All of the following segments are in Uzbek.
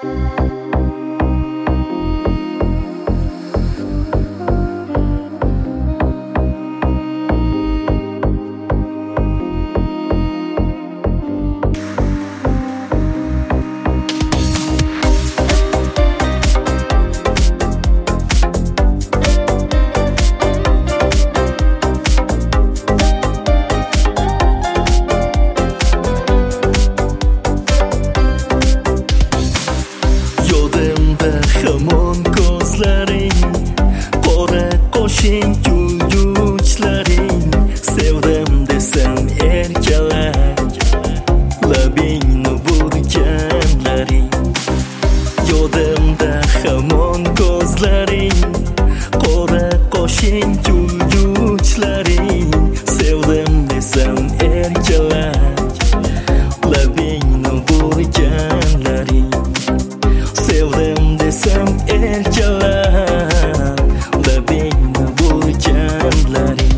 Hamon ko'zlaring, qora qoshing, kulguchlaring, sevdim desam erkalak, labingni burganlaring. Yodimda hamon ko'zlaring, qora qoshing, kulguchlaring, sevdim desam erkalak, labingni burganlaring. Sevdim desam erkalab, labingni burganlaring.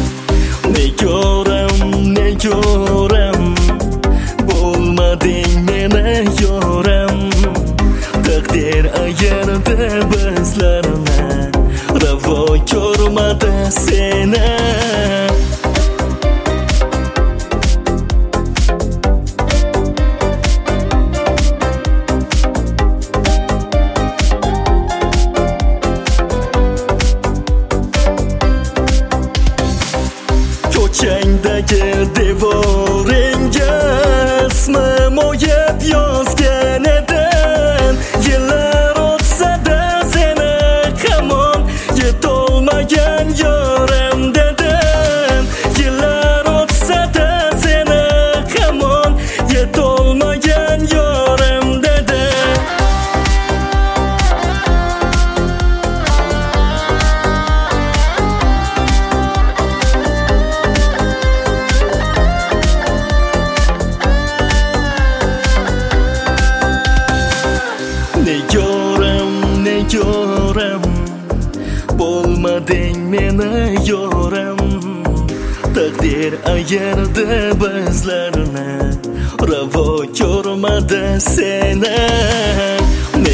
Ne ko'ram, bo'lmading meni yoram. Taqdir agarda bizlarni ravo ko'rmadi seni. Ko'changdagi devoringga ismim o'yib yozgan edim. Yillar o'tsa-da seni hamon yetolmagan yorim dedim. Yillar o'tsa-da seni hamon yetolmagan yorim dedim. Ne ko'ram, bo'lmading meni yoram. Taqdir agarda bizlarni ravo ko'rmadi seni. Ne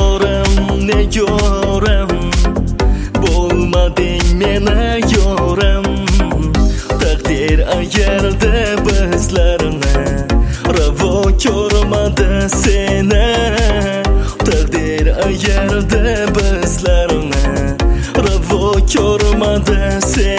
ko'ram, bo'lmading meni yoram. Taqdir agarda bizlarni ravo ko'rmadi seni. Taqdir agarda bizlarni ravo ko'rmadi seni.